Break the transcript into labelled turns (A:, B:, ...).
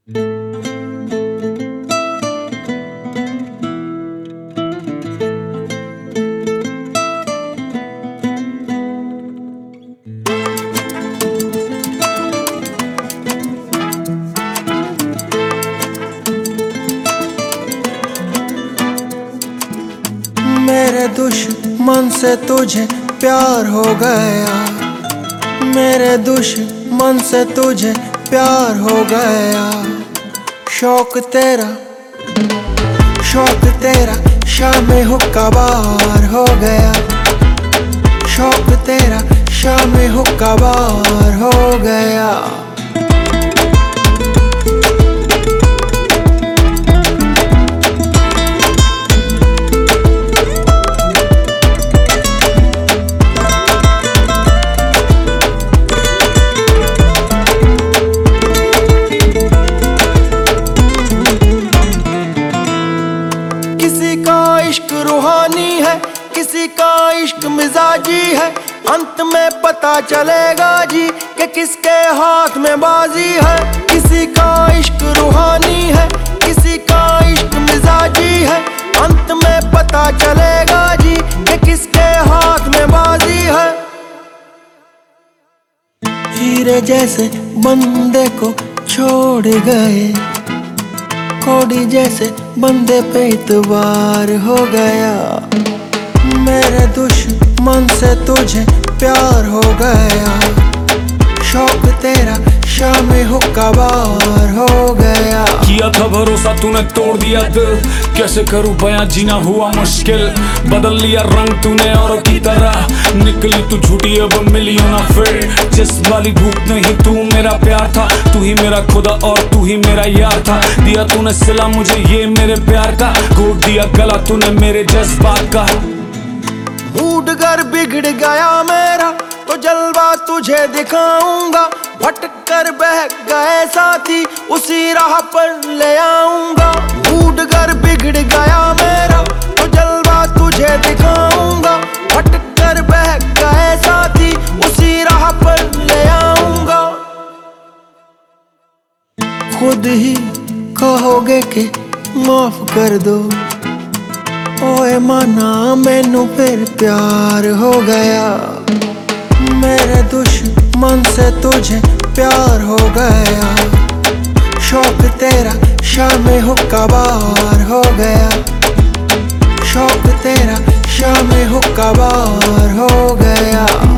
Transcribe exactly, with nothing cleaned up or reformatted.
A: मेरे दुश्मन से तुझे प्यार हो गया, मेरे दुश्मन से तुझे प्यार हो गया। शौक तेरा शौक तेरा शामे हुक्का बार हो गया, शौक तेरा शामे हुक्का बार हो गया। किसी का इश्क रूहानी है, किसी का इश्क मिजाजी है। अंत में पता चलेगा जी कि किसके हाथ में बाजी है। किसी का इश्क रूहानी है, किसी का इश्क मिजाजी है। अंत में पता चलेगा जी कि किसके हाथ में बाजी है। हीरे जैसे बंदे को छोड़ गए, कोड़ी जैसे बंदे पे इतबार हो गया। मेरे दुश्मन से तुझे प्यार हो गया, शौक तेरा शामे हुक्का बार हो गया।
B: किया था भरोसा तूने तोड़ दिया दिल, कैसे करूं बयां जीना हुआ मुश्किल। बदल लिया रंग तूने औरों की तरह, निकली तू झूठी अब मिली हो ना फिर। जिस वाली भूख नहीं तू मेरा प्यार था, तू ही मेरा खुदा और तू ही मेरा यार था। दिया तूने सिला मुझे ये मेरे प्यार का, घोट दिया गला तूने मेरे जज्बात का।
A: मूड गर बिगड़ गया मेरा तो जलवा तुझे दिखाऊंगा। भटक कर बह गए साथी उसी राह पर ले आऊंगा। मूड गर बिगड़ गया मेरा तो जलवा तुझे दिखाऊंगा। भटक कर बह गए साथी उसी राह पर ले आऊंगा। खुद ही कहोगे कि माफ कर दो, ओए माना मैनू फिर प्यार हो गया। मेरे दुश्मन से तुझे प्यार हो गया, शौक तेरा शामे हुक्का बार हो गया। शौक तेरा शामे हुक्का बार हो गया।